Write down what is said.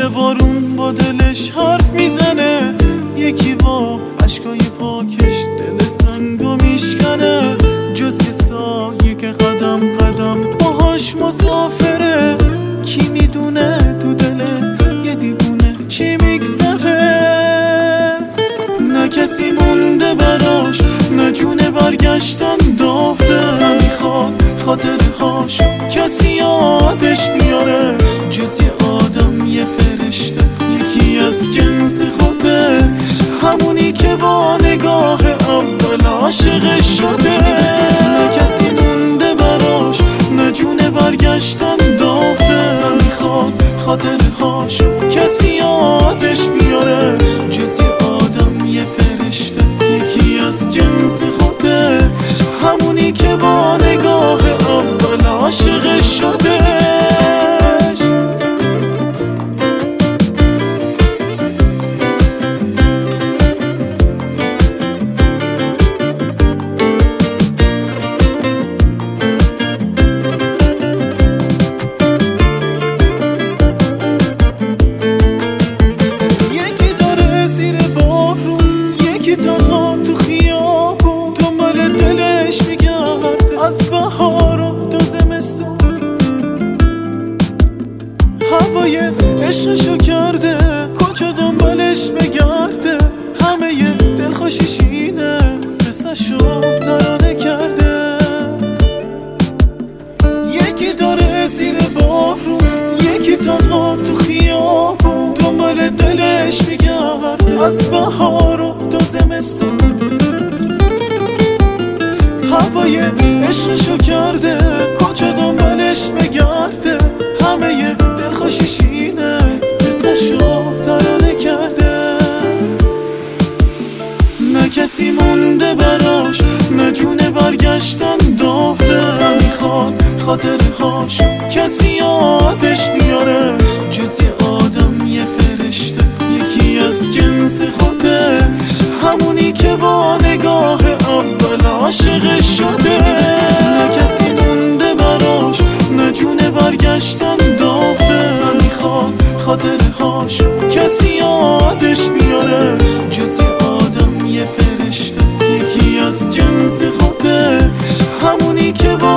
بارون با دلش حرف میزنه، یکی با عشقای پاکش دل سنگو میشکنه. جز یه سایه که قدم قدم باهاش مسافره، کی میدونه تو دل یه دیوونه چی میگذره. نه کسی مونده براش، نه جونه برگشتن داره. نمیخواد خاطرهاشو کسی یادش بیاره، جز یه آدم یه فرشته، یکی از جنس خودش، همونی که با نگاه اول عاشقش شده. نه کسی مونده براش، نه جونه برگشتن داره. نمیخواد خاطرهاشو کسی یادش بیاره، جز یه آدم یه فرشته، یکی از جنس خودش، همونی که با نگاه اول عاشقش شده. زیر بارون، یکی تنها تو خیابون، دنبال دلش میگرده از بهار و تا زمستون. هوای عشقشو کرده کجا دنبالش بگرده، همه ی دلخوشیش اینه قصه‌شو ترانه کرده. یکی داره زیر بارون، یکی تنها تو خیابون، دنبال دلش میگرده از بهار و تا زمستون. هوای عشقشو کرده کجا دنبالش بگرده، همه ی دلخوشیش اینه قصه‌شو ترانه کرده. نه کسی مونده براش، نه جونه برگشتن داره. نمیخواد خاطرهاشو کسی یادش بیاره، جز یه آدم یه فرشته، یکی از جنس خودش، همونی که با نگاه اول عاشقش شده. نه کسی مونده براش، نه جونه برگشتن داره. نمیخواد خاطرهاشو کسی یادش بیاره، جز یه آدم یه فرشته، یکی از جنس خودش، همونی که با